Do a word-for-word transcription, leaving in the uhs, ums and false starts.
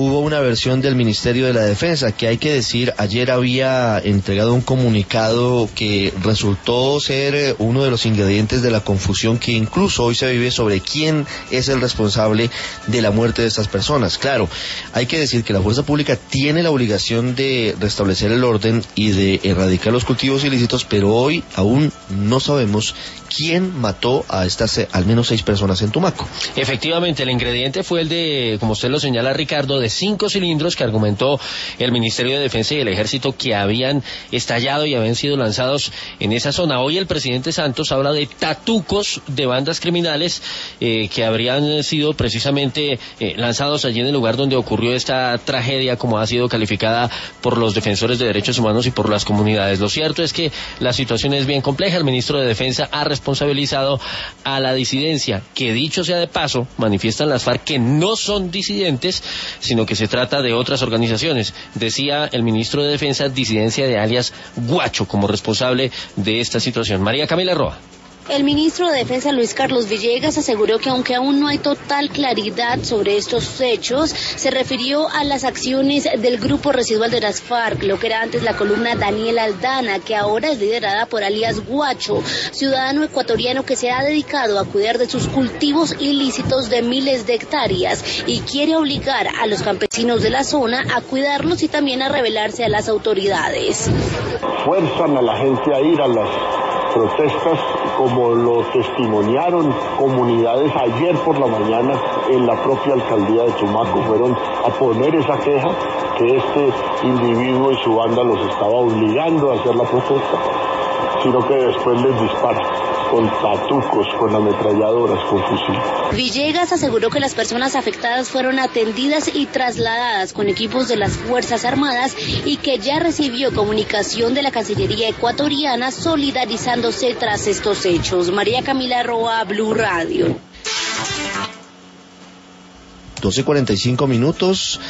hubo una versión del Ministerio de la Defensa, que hay que decir, ayer había entregado un comunicado que resultó ser uno de los ingredientes de la confusión que incluso hoy se vive sobre quién es el responsable de la muerte de estas personas. Claro, hay que decir que la fuerza pública tiene la obligación de restablecer el orden y de erradicar los cultivos ilícitos, pero hoy aún no sabemos quién mató a estas eh, al menos seis personas en Tumaco. Efectivamente, el ingrediente fue el de, como usted lo señala, Ricardo, de cinco cilindros que argumentó el Ministerio de Defensa y el Ejército que habían estallado y habían sido lanzados en esa zona. Hoy el presidente Santos habla de tatucos de bandas criminales eh, que habrían sido precisamente eh, lanzados allí en el lugar donde ocurrió esta tragedia, como ha sido calificada por los defensores de derechos humanos y por las comunidades. Lo cierto es que la situación es bien compleja. El ministro de Defensa ha responsabilizado a la disidencia, que dicho sea de paso, manifiestan las FARC que no son disidentes, sino que se trata de otras organizaciones. Decía el ministro de Defensa, disidencia de alias Guacho, como responsable de esta situación. María Camila Roa. El ministro de Defensa, Luis Carlos Villegas, aseguró que aunque aún no hay total claridad sobre estos hechos, se refirió a las acciones del grupo residual de las FARC, lo que era antes la columna Daniel Aldana, que ahora es liderada por alias Guacho, ciudadano ecuatoriano que se ha dedicado a cuidar de sus cultivos ilícitos de miles de hectáreas y quiere obligar a los campesinos de la zona a cuidarlos y también a rebelarse a las autoridades. Fuerzan a la gente a ir a las protestas, como lo testimoniaron comunidades ayer por la mañana en la propia alcaldía de Tumaco. Fueron a poner esa queja que este individuo y su banda los estaba obligando a hacer la protesta, sino que después les disparan con tatucos, con ametralladoras, con fusil. Villegas aseguró que las personas afectadas fueron atendidas y trasladadas con equipos de las Fuerzas Armadas y que ya recibió comunicación de la Cancillería ecuatoriana solidarizándose tras estos hechos. María Camila Roa, Blue Radio. doce cuarenta y cinco minutos.